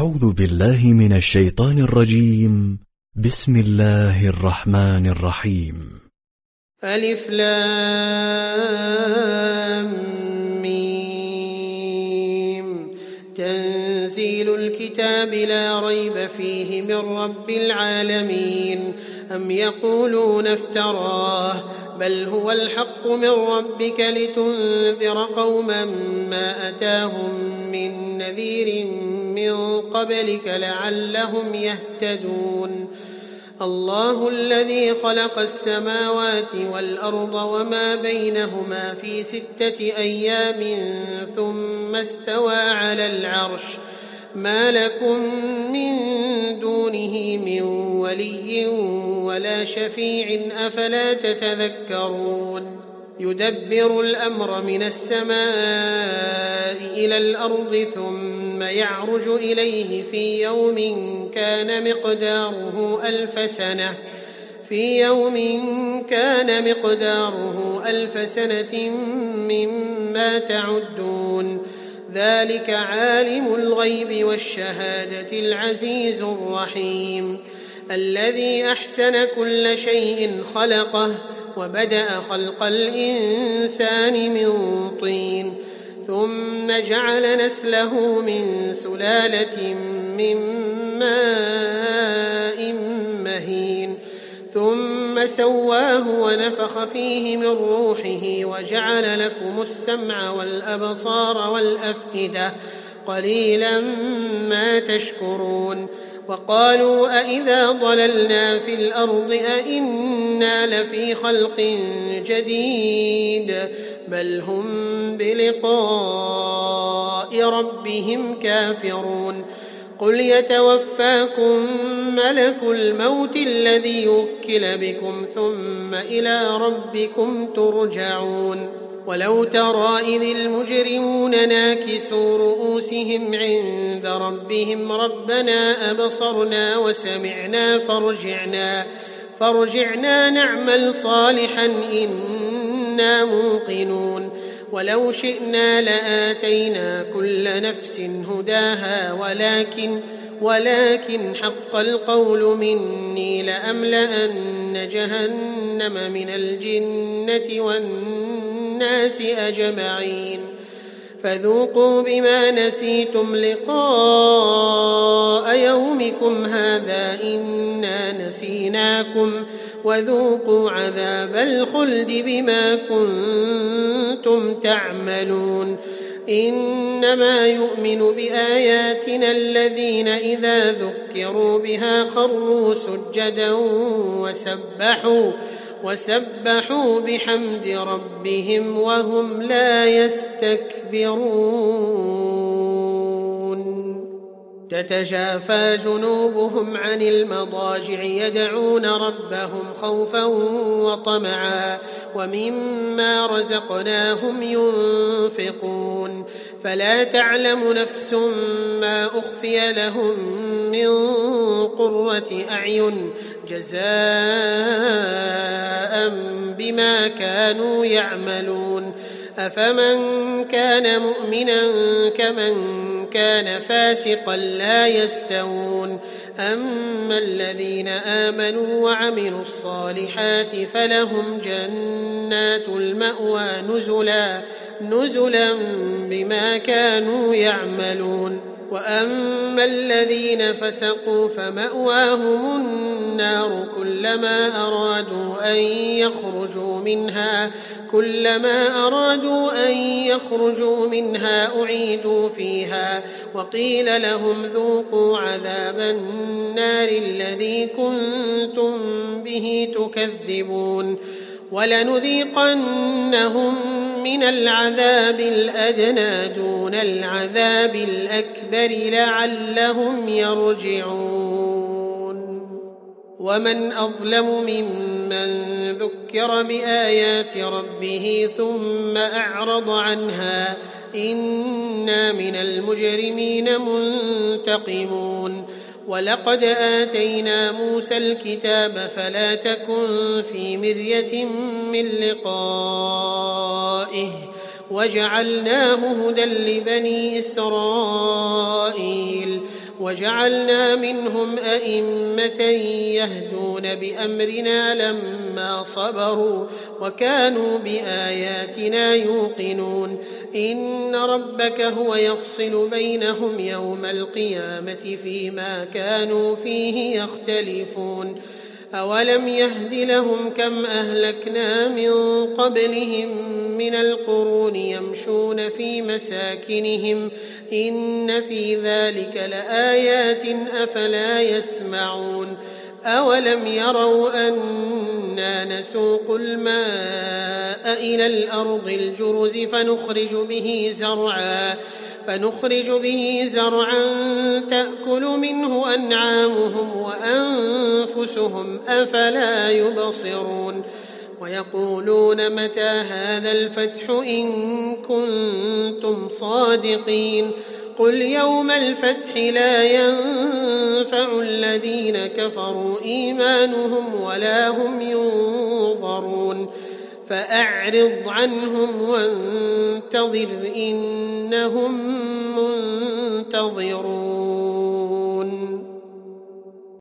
أعوذ بالله من الشيطان الرجيم. بسم الله الرحمن الرحيم. ألف لام ميم. تنزيل الكتاب لا ريب فيه من رب العالمين. أم يقولون افتراه بل هو الحق من ربك لتنذر قوما ما أتاهم من نذير من قبلك لعلهم يهتدون. الله الذي خلق السماوات والأرض وما بينهما في 6 أيام ثم استوى على العرش ما لكم من دونه من ولي ولا شفيع أفلا تتذكرون. يدبر الأمر من السماء إلى الأرض ثم يعرج إليه في يوم كان مقداره ألف سنة مما تعدون. ذلك عالم الغيب والشهادة العزيز الرحيم. الذي أحسن كل شيء خلقه وبدأ خلق الإنسان من طين ثم جعل نسله من سلالة من ماء مهين ثم سواه ونفخ فيه من روحه وجعل لكم السمع والأبصار والأفئدة قليلا ما تشكرون. وقالوا أئذا ضللنا في الأرض أئنا لفي خلق جديد بل هم بلقاء ربهم كافرون. قل يتوفاكم ملك الموت الذي يوكل بكم ثم إلى ربكم ترجعون. ولو ترى إذ المجرمون ناكسوا رؤوسهم عند ربهم ربنا أبصرنا وسمعنا فارجعنا نعمل صالحا إنا موقنون. ولو شئنا لآتينا كل نفس هداها ولكن حق القول مني لأملأن جهنم من الجنة والناس أجمعين. فذوقوا بما نسيتم لقاء يومكم هذا إنا نسيناكم وذوقوا عذاب الخلد بما كنتم تعملون. إنما يؤمن بآياتنا الذين إذا ذكروا بها خروا سجدا وسبحوا بحمد ربهم وهم لا يستكبرون. تتجافى جنوبهم عن المضاجع يدعون ربهم خوفا وطمعا ومما رزقناهم ينفقون. فلا تعلم نفس ما أخفي لهم من قرة أعين جزاء بما كانوا يعملون. أفمن كان مؤمنا كمن كان فاسقا لا يستوون. أما الذين آمنوا وعملوا الصالحات فلهم جنات المأوى نزلا بما كانوا يعملون. وأما الذين فسقوا فمأواهم النار كلما أرادوا أن يخرجوا منها أعيدوا فيها وقيل لهم ذوقوا عذاب النار الذي كنتم به تكذبون. ولنذيقنهم من العذاب الأدنى دون العذاب الأكبر لعلهم يرجعون. ومن أظلم ممن ذكر بآيات ربه ثم أعرض عنها إنا من المجرمين منتقمون. ولقد آتينا موسى الكتاب فلا تكن في مرية من لقائه وجعلناه هدى لبني إسرائيل وجعلنا منهم أئمة يهدون بأمرنا لما صبروا وكانوا بآياتنا يوقنون إن ربك هو يفصل بينهم يوم القيامة فيما كانوا فيه يختلفون أولم يهد لهم كم أهلكنا من قبلهم من القرون يمشون في مساكنهم إن في ذلك لآيات أفلا يسمعون أولم يروا أنا نسوق الماء إلى الأرض الجرز فنخرج به زرعا تأكل منه أنعامهم وأنفسهم أفلا يبصرون ويقولون متى هذا الفتح إن كنتم صادقين قل يوم الفتح لا ينفع الذين كفروا إيمانهم ولا هم ينظرون فأعرض عنهم وانتظر إنهم منتظرون